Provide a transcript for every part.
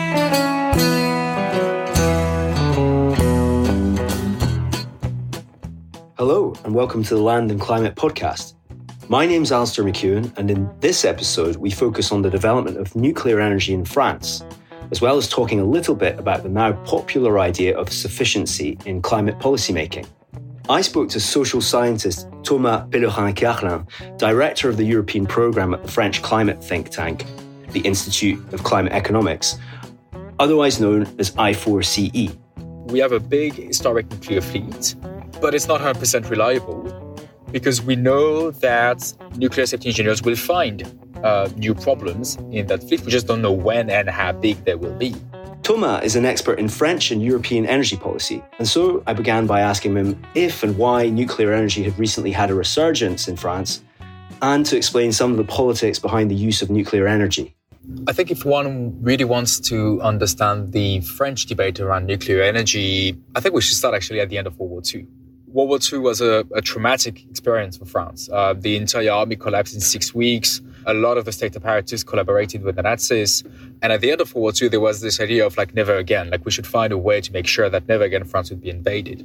Hello, and welcome to the Land and Climate Podcast. My name's Alistair McEwen, and in this episode, we focus on the development of nuclear energy in France, as well as talking a little bit about the now popular idea of sufficiency in climate policymaking. I spoke to social scientist Thomas Pellerin-Carlin, director of the European programme at the French climate think tank, the Institute of Climate Economics, otherwise known as I4CE. We have a big historic nuclear fleet, but it's not 100% reliable because we know that nuclear safety engineers will find new problems in that fleet. We just don't know when and how big they will be. Thomas is an expert in French and European energy policy, and so I began by asking him if and why nuclear energy had recently had a resurgence in France, and to explain some of the politics behind the use of nuclear energy. I think if one really wants to understand the French debate around nuclear energy, I think we should start actually at the end of World War II. World War II was a traumatic experience for France. The entire army collapsed in 6 weeks. A lot of the state apparatus collaborated with the Nazis. And at the end of World War II, there was this idea of never again. We should find a way to make sure that never again France would be invaded.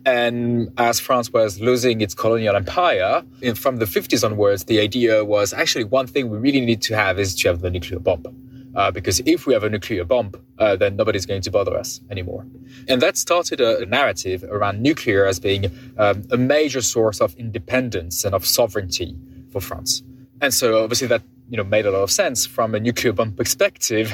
And as France was losing its colonial empire, from the 50s onwards, the idea was actually one thing we really need to have is to have the nuclear bomb. Because if we have a nuclear bomb, then nobody's going to bother us anymore. And that started a narrative around nuclear as being a major source of independence and of sovereignty for France. And so obviously that made a lot of sense from a nuclear bomb perspective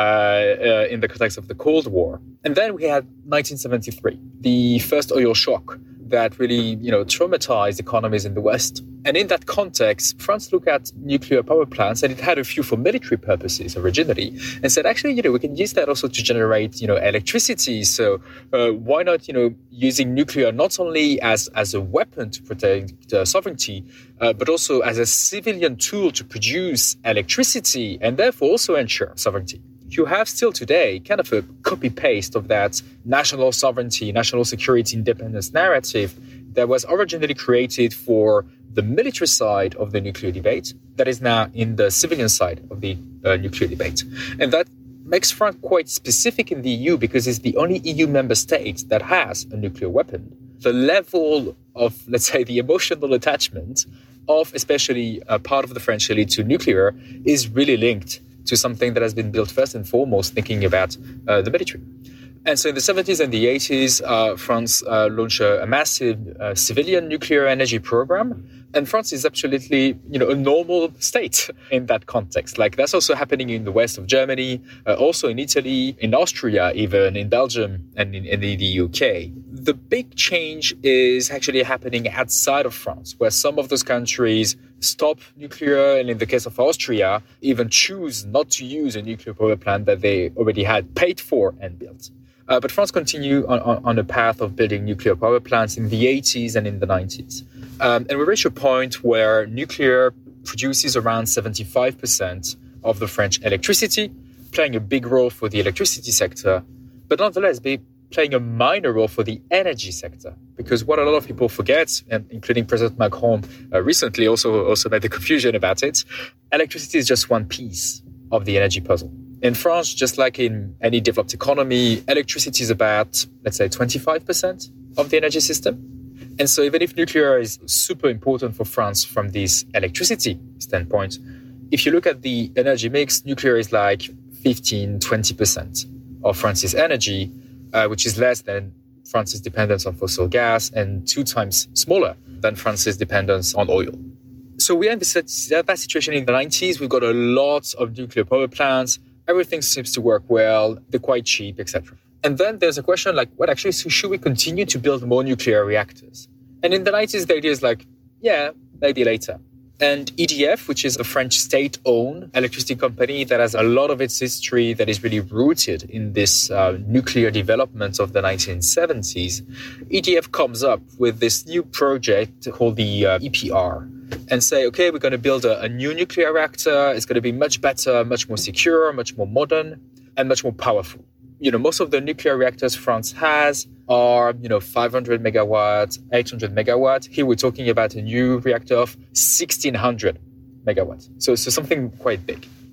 in the context of the Cold War. And then we had 1973, the first oil shock that really traumatized economies in the West. And in that context, France looked at nuclear power plants, and it had a few for military purposes originally, and said, actually, we can use that also to generate, electricity. So why not, using nuclear not only as a weapon to protect sovereignty, but also as a civilian tool to produce electricity and therefore also ensure sovereignty. You have still today kind of a copy-paste of that national sovereignty, national security, independence narrative that was originally created for the military side of the nuclear debate that is now in the civilian side of the nuclear debate. And that makes France quite specific in the EU because it's the only EU member state that has a nuclear weapon. The level of, let's say, the emotional attachment of especially a part of the French elite to nuclear is really linked to something that has been built first and foremost thinking about the military. And so in the 70s and the 80s, France launched a massive civilian nuclear energy program. And France is absolutely, a normal state in that context. That's also happening in the west of Germany, also in Italy, in Austria, even in Belgium and in the UK. The big change is actually happening outside of France, where some of those countries stop nuclear, and in the case of Austria, even choose not to use a nuclear power plant that they already had paid for and built. But France continued on a path of building nuclear power plants in the 80s and in the 90s. And we reached a point where nuclear produces around 75% of the French electricity, playing a big role for the electricity sector, but nonetheless playing a minor role for the energy sector. Because what a lot of people forget, and including President Macron recently also made the confusion about it, electricity is just one piece of the energy puzzle. In France, just like in any developed economy, electricity is about, let's say, 25% of the energy system. And so even if nuclear is super important for France from this electricity standpoint, if you look at the energy mix, nuclear is 15-20% of France's energy, which is less than France's dependence on fossil gas and 2 times smaller than France's dependence on oil. So we are in that situation in the 90s. We've got a lot of nuclear power plants. Everything seems to work well. They're quite cheap, etc. And then there's a question so should we continue to build more nuclear reactors? And in the 90s, the idea is yeah, maybe later. And EDF, which is a French state-owned electricity company that has a lot of its history that is really rooted in this nuclear development of the 1970s, EDF comes up with this new project called the EPR and say, okay, we're going to build a new nuclear reactor. It's going to be much better, much more secure, much more modern, and much more powerful. Most of the nuclear reactors France has are, 500 megawatts, 800 megawatts. Here we're talking about a new reactor of 1,600 megawatts. So something quite big.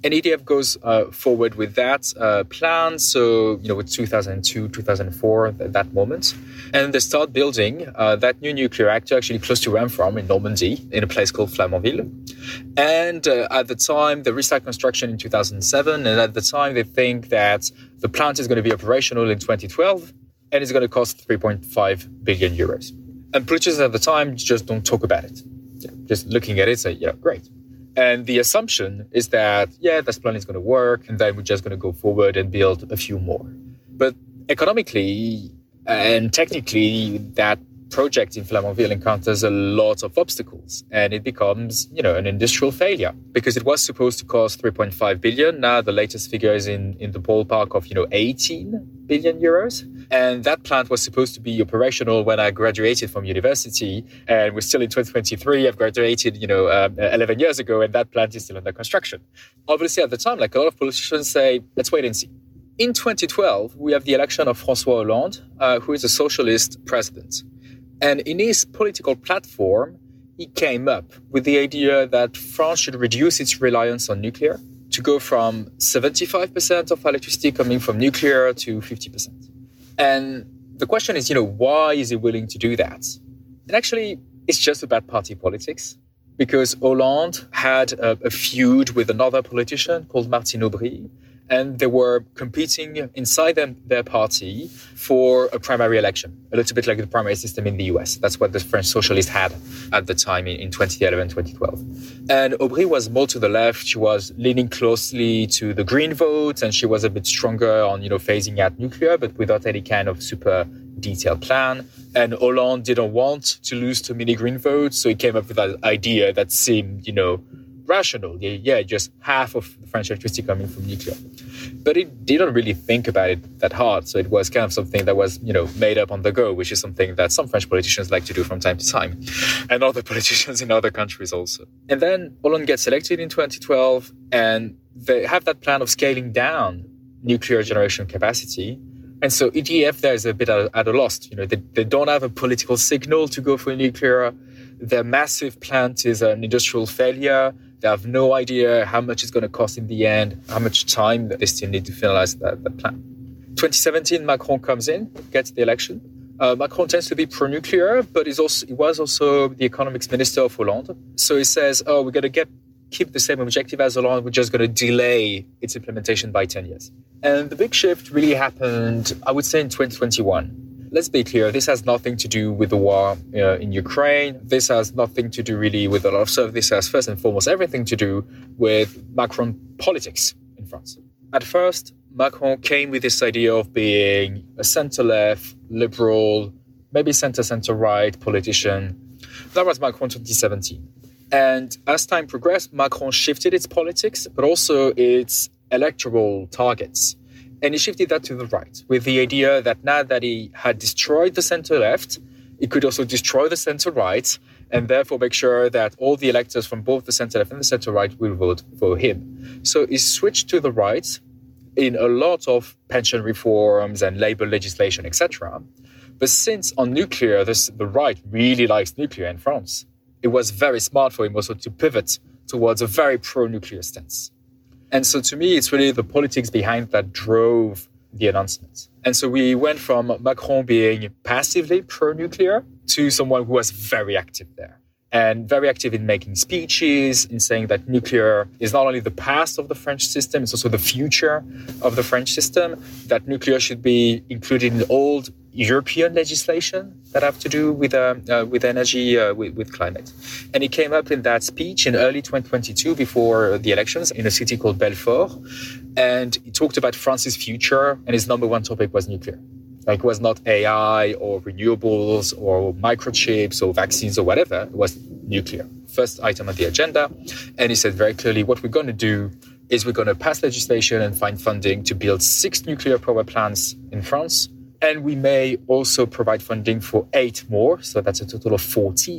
And EDF goes forward with that plan. So, with 2002, 2004, at that moment. And they start building that new nuclear reactor actually close to where I'm from in Normandy, in a place called Flamanville. And at the time, they restart construction in 2007. And at the time, they think that the plant is going to be operational in 2012 and it's going to cost 3.5 billion euros. And politicians at the time just don't talk about it. Just looking at it, say, great. And the assumption is that, this plan is going to work, and then we're just going to go forward and build a few more. But economically and technically, that project in Flamanville encounters a lot of obstacles, and it becomes, an industrial failure because it was supposed to cost 3.5 billion. Now the latest figure is in the ballpark of, 18 billion euros. And that plant was supposed to be operational when I graduated from university, and we're still in 2023. I've graduated, 11 years ago, and that plant is still under construction. Obviously, at the time, like a lot of politicians say, let's wait and see. In 2012, we have the election of François Hollande, who is a socialist president. And in his political platform, he came up with the idea that France should reduce its reliance on nuclear to go from 75% of electricity coming from nuclear to 50%. And the question is, why is he willing to do that? And actually, it's just about party politics, because Hollande had a feud with another politician called Martine Aubry, and they were competing inside their party for a primary election, a little bit like the primary system in the US. That's what the French socialists had at the time in 2011, 2012. And Aubry was more to the left. She was leaning closely to the Green vote, and she was a bit stronger on, phasing out nuclear, but without any kind of super detailed plan. And Hollande didn't want to lose too many Green votes, so he came up with that idea that seemed, rational. Just half of the French electricity coming from nuclear. But it didn't really think about it that hard. So it was kind of something that was, made up on the go, which is something that some French politicians like to do from time to time, and other politicians in other countries also. And then Hollande gets elected in 2012, and they have that plan of scaling down nuclear generation capacity. And so EDF there is a bit at a loss. They don't have a political signal to go for nuclear. Their massive plant is an industrial failure. They have no idea how much it's going to cost in the end, how much time they still need to finalize that plan. 2017, Macron comes in, gets the election. Macron tends to be pro-nuclear, but he was also the economics minister of Hollande. So he says, we're going to keep the same objective as Hollande, we're just going to delay its implementation by 10 years. And the big shift really happened, I would say, in 2021. Let's be clear, this has nothing to do with the war in Ukraine. This has nothing to do really with a lot of stuff. This has first and foremost everything to do with Macron politics in France. At first, Macron came with this idea of being a center-left, liberal, maybe center-right politician. That was Macron 2017. And as time progressed, Macron shifted its politics, but also its electoral targets. And he shifted that to the right with the idea that now that he had destroyed the center-left, he could also destroy the center-right and therefore make sure that all the electors from both the center-left and the center-right will vote for him. So he switched to the right in a lot of pension reforms and labor legislation, etc. But since on nuclear, the right really likes nuclear in France, it was very smart for him also to pivot towards a very pro-nuclear stance. And so to me, it's really the politics behind that drove the announcement. And so we went from Macron being passively pro-nuclear to someone who was very active there. And very active in making speeches, in saying that nuclear is not only the past of the French system, it's also the future of the French system, that nuclear should be included in old European legislation that have to do with energy, with climate. And he came up in that speech in early 2022 before the elections in a city called Belfort. And he talked about France's future, and his number one topic was nuclear. Like, it was not AI or renewables or microchips or vaccines or whatever. It was nuclear. First item on the agenda. And he said very clearly, what we're going to do is we're going to pass legislation and find funding to build 6 nuclear power plants in France. And we may also provide funding for 8 more. So that's a total of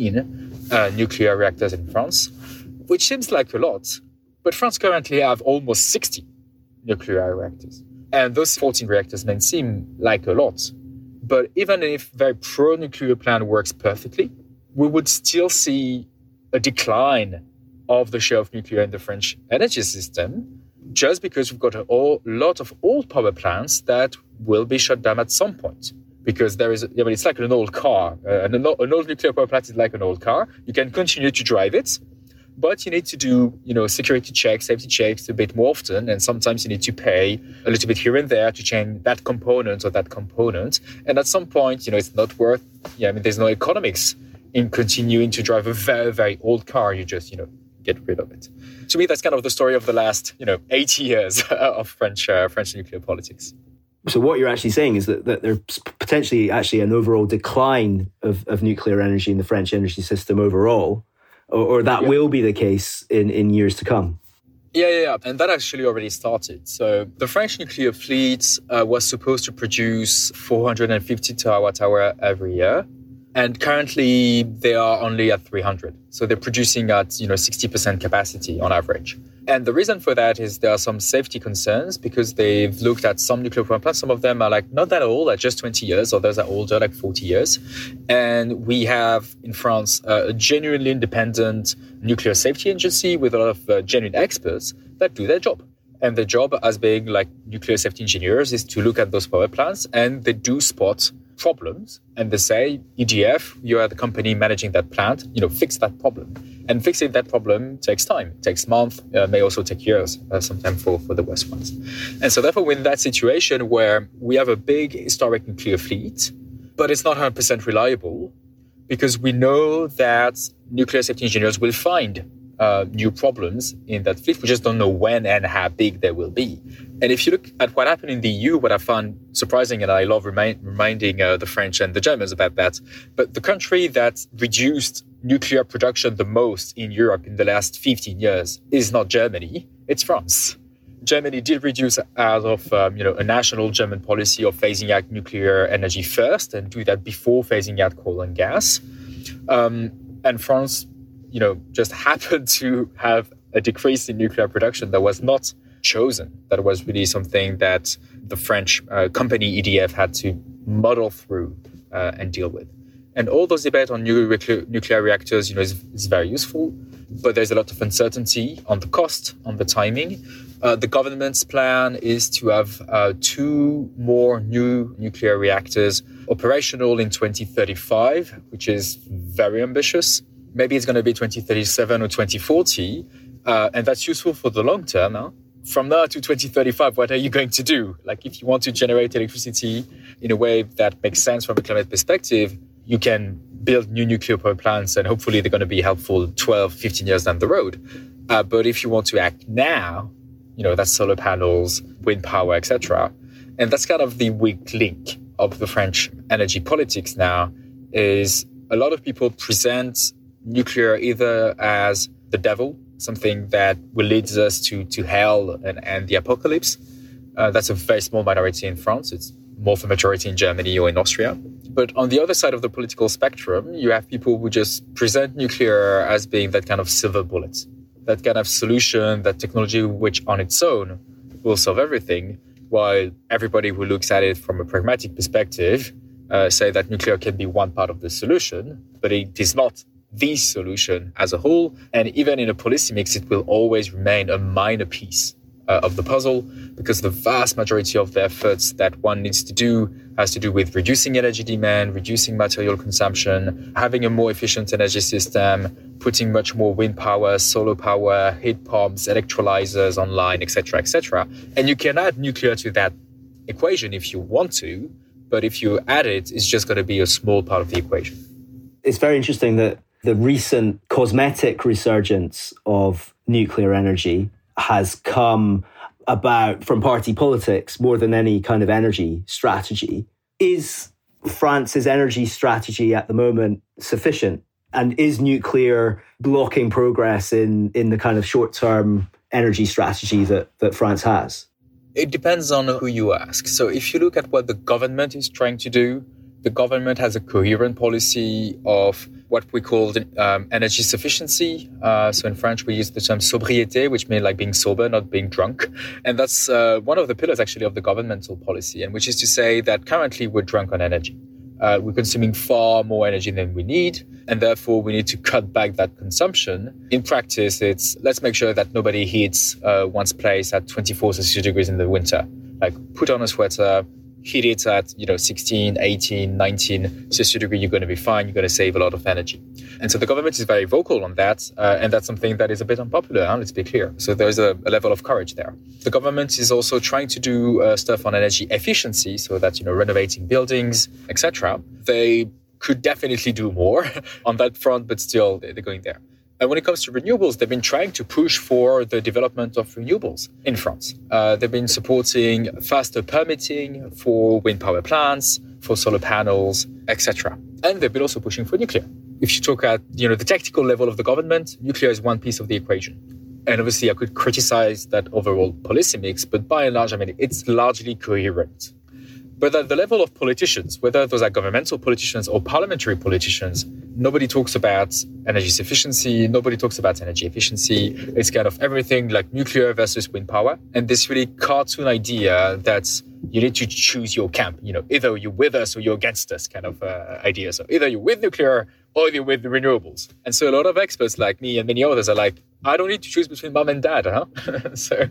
14 nuclear reactors in France, which seems like a lot. But France currently have almost 60 nuclear reactors. And those 14 reactors may seem like a lot. But even if their pro-nuclear plan works perfectly, we would still see a decline of the share of nuclear in the French energy system just because we've got a lot of old power plants that will be shut down at some point. Because it's like an old car. An old nuclear power plant is like an old car. You can continue to drive it, but you need to do, security checks, safety checks a bit more often. And sometimes you need to pay a little bit here and there to change that component or that component. And at some point, it's not worth, there's no economics in continuing to drive a very, very old car. You just, get rid of it. To me, that's kind of the story of the last, 80 years of French nuclear politics. So what you're actually saying is that there's potentially actually an overall decline of nuclear energy in the French energy system overall, or that will be the case in years to come. Yeah. And that actually already started. So the French nuclear fleet was supposed to produce 450 terawatt-hour every year. And currently they are only at 300. So they're producing at, 60% capacity on average. And the reason for that is there are some safety concerns because they've looked at some nuclear power plants. Some of them are not that old, like just 20 years, others are older, like 40 years. And we have in France a genuinely independent nuclear safety agency with a lot of genuine experts that do their job. And their job as being like nuclear safety engineers is to look at those power plants, and they do spot problems. And they say, EDF, you are the company managing that plant, fix that problem. And fixing that problem takes time. It takes months, may also take years, sometimes for the worst ones. And so therefore, we're in that situation where we have a big historic nuclear fleet, but it's not 100% reliable because we know that nuclear safety engineers will find new problems in that fleet. We just don't know when and how big they will be. And if you look at what happened in the EU, what I found surprising, and I love reminding the French and the Germans about that, but the country that reduced nuclear production the most in Europe in the last 15 years is not Germany, it's France. Germany did reduce out of a national German policy of phasing out nuclear energy first and do that before phasing out coal and gas. And France, just happened to have a decrease in nuclear production that was not chosen. That was really something that the French company EDF had to muddle through and deal with. And all those debates on nuclear reactors, is very useful, but there's a lot of uncertainty on the cost, on the timing. The government's plan is to have 2 more new nuclear reactors operational in 2035, which is very ambitious. Maybe it's going to be 2037 or 2040, and that's useful for the long term. Huh? From now to 2035, what are you going to do? Like, if you want to generate electricity in a way that makes sense from a climate perspective, you can build new nuclear power plants, and hopefully they're going to be helpful 12, 15 years down the road. But if you want to act now, that's solar panels, wind power, etc. And that's kind of the weak link of the French energy politics now, is a lot of people present nuclear either as the devil, something that will lead us to hell and the apocalypse. That's a very small minority in France. It's more of a majority in Germany or in Austria. But on the other side of the political spectrum, you have people who just present nuclear as being that kind of silver bullet, that kind of solution, that technology which on its own will solve everything, while everybody who looks at it from a pragmatic perspective say that nuclear can be one part of the solution, but it is not the solution as a whole. And even in a policy mix, it will always remain a minor piece of the puzzle, because the vast majority of the efforts that one needs to do has to do with reducing energy demand, reducing material consumption, having a more efficient energy system, putting much more wind power, solar power, heat pumps, electrolyzers online, etc., etc. And you can add nuclear to that equation if you want to, but if you add it, it's just going to be a small part of the equation. It's very interesting that the recent cosmetic resurgence of nuclear energy has come about from party politics more than any kind of energy strategy. Is France's energy strategy at the moment sufficient? And is nuclear blocking progress in the kind of short-term energy strategy that France has? It depends on who you ask. So if you look at what the government is trying to do, the government has a coherent policy of what we call energy sufficiency. So in French, we use the term sobriété, which means like being sober, not being drunk. And that's one of the pillars actually of the governmental policy, and which is to say that currently we're drunk on energy. We're consuming far more energy than we need, and therefore we need to cut back that consumption. In practice, it's let's make sure that nobody heats one's place at 24 Celsius degrees in the winter. Like, put on a sweater, heat it at 16, 18, 19 Celsius degrees, you're going to be fine. You're going to save a lot of energy. And so the government is very vocal on that, and that's something that is a bit unpopular, let's be clear. So there's a level of courage there. The government is also trying to do stuff on energy efficiency, so that, renovating buildings, etc. They could definitely do more on that front, but still they're going there. And when it comes to renewables, they've been trying to push for the development of renewables in France. They've been supporting faster permitting for wind power plants, for solar panels, etc. And they've been also pushing for nuclear. If you talk at the technical level of the government, nuclear is one piece of the equation. And obviously, I could criticize that overall policy mix, but by and large, it's largely coherent. But at the level of politicians, whether those are governmental politicians or parliamentary politicians, nobody talks about energy sufficiency, nobody talks about energy efficiency. It's kind of everything like nuclear versus wind power. And this really cartoon idea that you need to choose your camp, either you're with us or you're against us kind of idea. So either you're with nuclear or you're with the renewables. And so a lot of experts like me and many others are like, I don't need to choose between mom and dad, So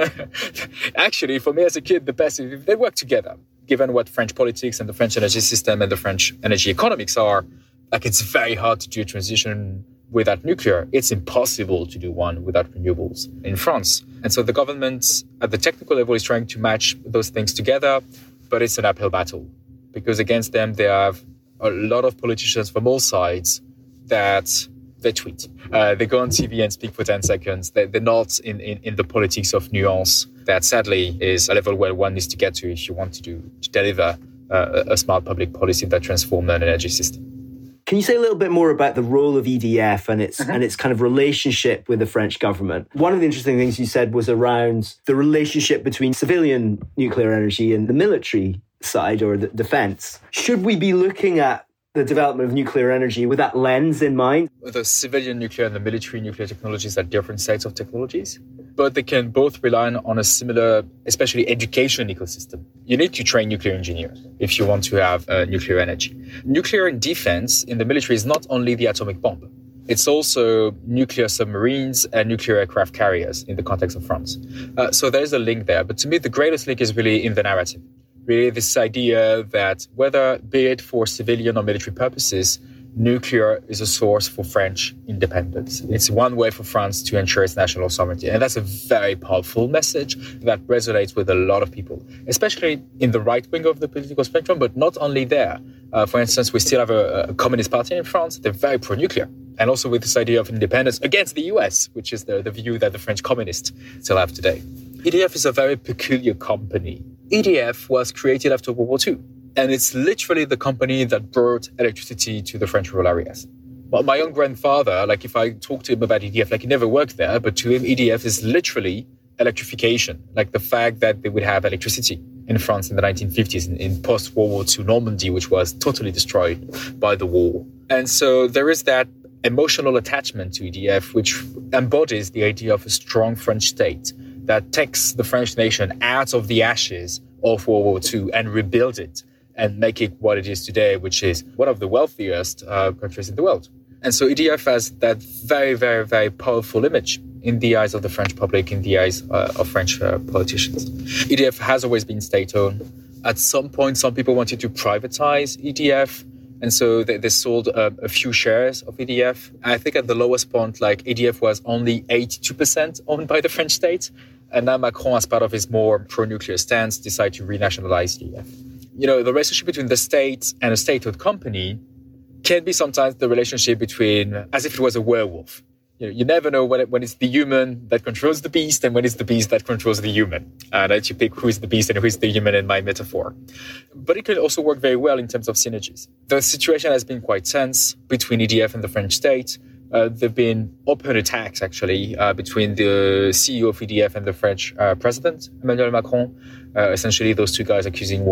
actually, for me as a kid, the best is if they work together. Given what French politics and the French energy system and the French energy economics are, it's very hard to do a transition without nuclear. It's impossible to do one without renewables in France. And so the government at the technical level is trying to match those things together, but it's an uphill battle because against them, they have a lot of politicians from all sides that they tweet. They go on TV and speak for 10 seconds. They're not in the politics of nuance. That sadly is a level where one needs to get to if you want to deliver a smart public policy that transforms an energy system. Can you say a little bit more about the role of EDF and its kind of relationship with the French government? One of the interesting things you said was around the relationship between civilian nuclear energy and the military side or the defense. Should we be looking at the development of nuclear energy with that lens in mind? The civilian nuclear and the military nuclear technologies are different sets of technologies, but they can both rely on a similar, especially education ecosystem. You need to train nuclear engineers if you want to have nuclear energy. Nuclear defense in the military is not only the atomic bomb. It's also nuclear submarines and nuclear aircraft carriers in the context of France. So there's a link there. But to me, the greatest link is really in the narrative. Really, this idea that whether, be it for civilian or military purposes, nuclear is a source for French independence. It's one way for France to ensure its national sovereignty. And that's a very powerful message that resonates with a lot of people, especially in the right wing of the political spectrum, but not only there. For instance, we still have a Communist Party in France. They're very pro-nuclear. And also with this idea of independence against the US, which is the view that the French communists still have today. EDF is a very peculiar company. EDF was created after World War II, and it's literally the company that brought electricity to the French rural areas. Well, my own grandfather, if I talk to him about EDF, he never worked there, but to him, EDF is literally electrification, the fact that they would have electricity in France in the 1950s, in post-World War II Normandy, which was totally destroyed by the war. And so there is that emotional attachment to EDF, which embodies the idea of a strong French state that takes the French nation out of the ashes of World War II and rebuild it and make it what it is today, which is one of the wealthiest countries in the world. And so EDF has that very, very, very powerful image in the eyes of the French public, in the eyes of French politicians. EDF has always been state-owned. At some point, some people wanted to privatize EDF. And so they sold a few shares of EDF. I think at the lowest point, EDF was only 82% owned by the French state. And now Macron, as part of his more pro-nuclear stance, decided to renationalize EDF. The relationship between the state and a state-owned company can be sometimes the relationship between, as if it was a werewolf. You never know when it's the human that controls the beast and when it's the beast that controls the human. And I had to pick who is the beast and who is the human in my metaphor. But it can also work very well in terms of synergies. The situation has been quite tense between EDF and the French state. There have been open attacks, actually, between the CEO of EDF and the French president, Emmanuel Macron. Essentially, those two guys accusing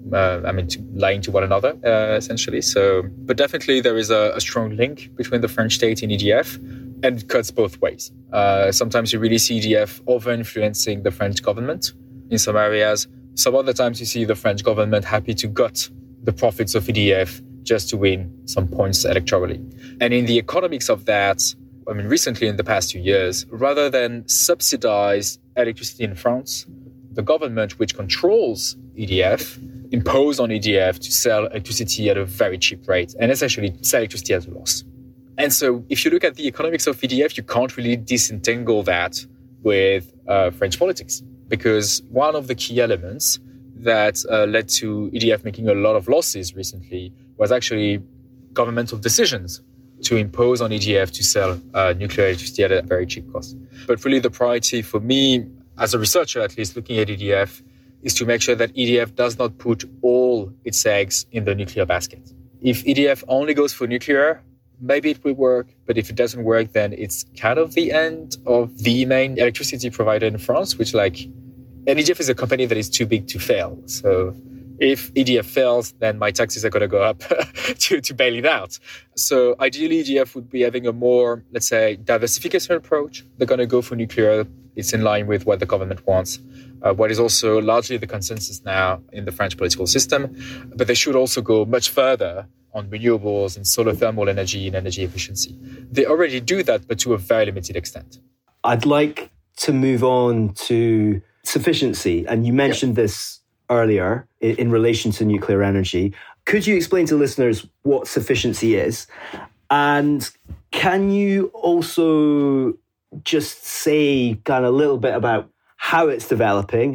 lying to one another, essentially. But definitely there is a strong link between the French state and EDF, and it cuts both ways. Sometimes you really see EDF over-influencing the French government in some areas. Some other times you see the French government happy to gut the profits of EDF just to win some points electorally. And in the economics of that, recently in the past 2 years, rather than subsidize electricity in France, the government, which controls EDF, imposed on EDF to sell electricity at a very cheap rate and essentially sell electricity at a loss. And so if you look at the economics of EDF, you can't really disentangle that with French politics, because one of the key elements that led to EDF making a lot of losses recently was actually governmental decisions to impose on EDF to sell nuclear electricity at a very cheap cost. But really the priority for me, as a researcher at least, looking at EDF, is to make sure that EDF does not put all its eggs in the nuclear basket. If EDF only goes for nuclear, maybe it will work, but if it doesn't work, then it's kind of the end of the main electricity provider in France, and EDF is a company that is too big to fail. So if EDF fails, then my taxes are going to go up to bail it out. So ideally, EDF would be having a more, let's say, diversification approach. They're going to go for nuclear. It's in line with what the government wants, what is also largely the consensus now in the French political system. But they should also go much further on renewables and solar thermal energy and energy efficiency. They already do that, but to a very limited extent. I'd like to move on to sufficiency. And you mentioned this earlier in relation to nuclear energy. Could you explain to listeners what sufficiency is? And can you also just say kind of a little bit about how it's developing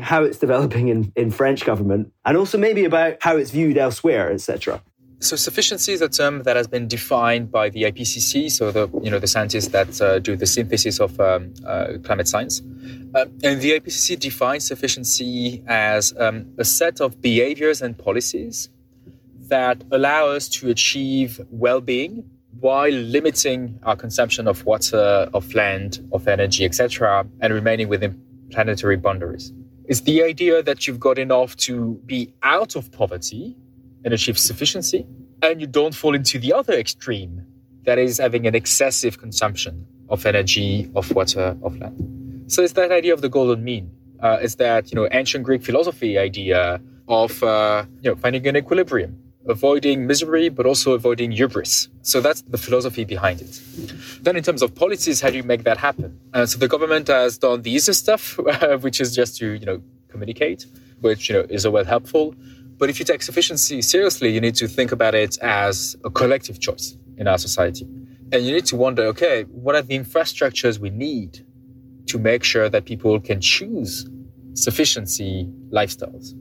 in French government, and also maybe about how it's viewed elsewhere, etc.? So sufficiency is a term that has been defined by the IPCC, so the scientists that do the synthesis of climate science. And the IPCC defines sufficiency as a set of behaviors and policies that allow us to achieve well-being while limiting our consumption of water, of land, of energy, etc., and remaining within planetary boundaries. It's the idea that you've got enough to be out of poverty and achieve sufficiency, and you don't fall into the other extreme, that is having an excessive consumption of energy, of water, of land. So it's that idea of the golden mean. It's that ancient Greek philosophy idea of finding an equilibrium, avoiding misery, but also avoiding hubris. So that's the philosophy behind it. Then in terms of policies, how do you make that happen? So the government has done the easy stuff, which is just to communicate, which is always helpful. But if you take sufficiency seriously, you need to think about it as a collective choice in our society. And you need to wonder, okay, what are the infrastructures we need to make sure that people can choose sufficiency lifestyles?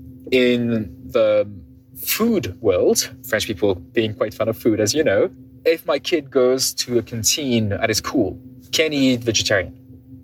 In the food world, French people being quite fond of food, as you know, if my kid goes to a canteen at his school, can he eat vegetarian?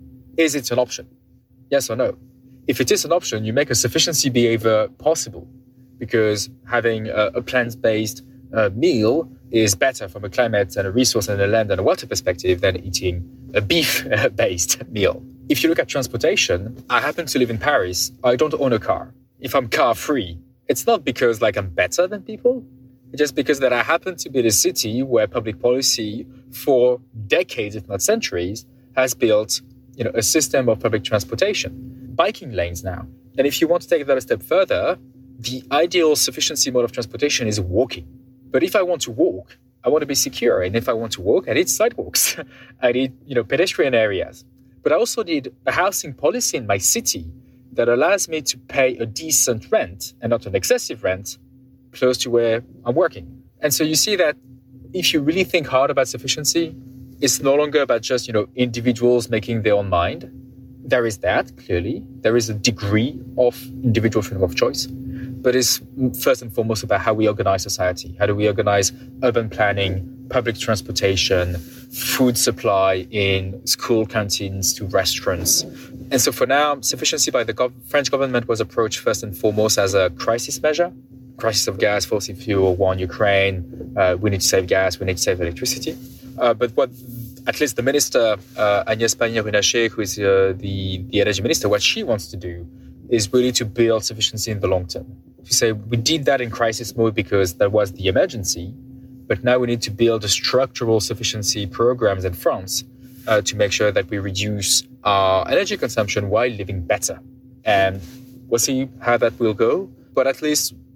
Is it an option? Yes or no? If it is an option, you make a sufficiency behavior possible, because having a plant-based meal is better from a climate and a resource and a land and a water perspective than eating a beef-based meal. If you look at transportation, I happen to live in Paris. I don't own a car. If I'm car-free, it's not because I'm better than people. It's just because that I happen to be in a city where public policy for decades, if not centuries, has built a system of public transportation. Biking lanes now. And if you want to take that a step further, the ideal sufficiency mode of transportation is walking. But if I want to walk, I want to be secure. And if I want to walk, I need sidewalks. I need, pedestrian areas. But I also need a housing policy in my city that allows me to pay a decent rent and not an excessive rent close to where I'm working. And so you see that if you really think hard about sufficiency, it's no longer about just, individuals making their own mind. There is that, clearly. There is a degree of individual freedom of choice. But it's first and foremost about how we organize society. How do we organize urban planning, public transportation, food supply in school canteens to restaurants. And so for now, sufficiency by the French government was approached first and foremost as a crisis measure. Crisis of gas, fossil fuel, war in Ukraine. We need to save gas, we need to save electricity. But what at least the minister, Agnès Pannier-Runacher, who is the energy minister, what she wants to do is really to build sufficiency in the long term. To say we did that in crisis mode because there was the emergency, but now we need to build a structural sufficiency programs in France to make sure that we reduce our energy consumption while living better. And we'll see how that will go. But at least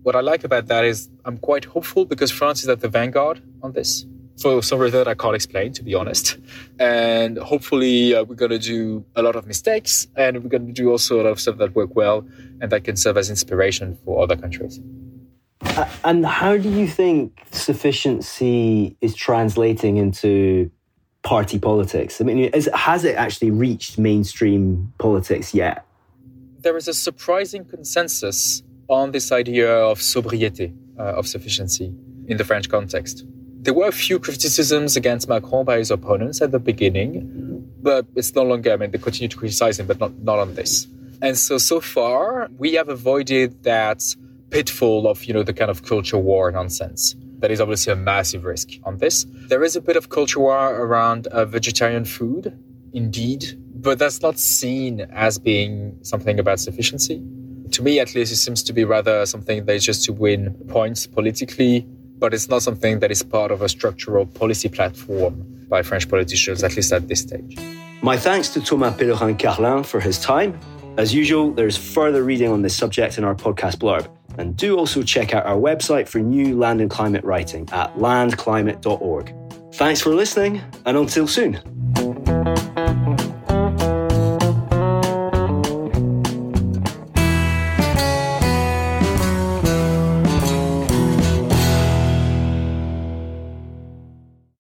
What I like about that is I'm quite hopeful because France is at the vanguard on this for some reason that I can't explain, to be honest. And hopefully we're going to do a lot of mistakes and we're going to do also a lot of stuff that work well and that can serve as inspiration for other countries. And how do you think sufficiency is translating into party politics? I mean, has it actually reached mainstream politics yet? There is a surprising consensus on this idea of sobriété, of sufficiency in the French context. There were a few criticisms against Macron by his opponents at the beginning, but it's no longer, they continue to criticize him, but not on this. And so far, we have avoided that pitfall of, the kind of culture war nonsense. That is obviously a massive risk on this. There is a bit of culture war around vegetarian food, indeed, but that's not seen as being something about sufficiency. To me, at least, it seems to be rather something that is just to win points politically, but it's not something that is part of a structural policy platform by French politicians, at least at this stage. My thanks to Thomas Pellerin-Carlin for his time. As usual, there's further reading on this subject in our podcast blurb. And do also check out our website for new land and climate writing at landclimate.org. Thanks for listening, and until soon.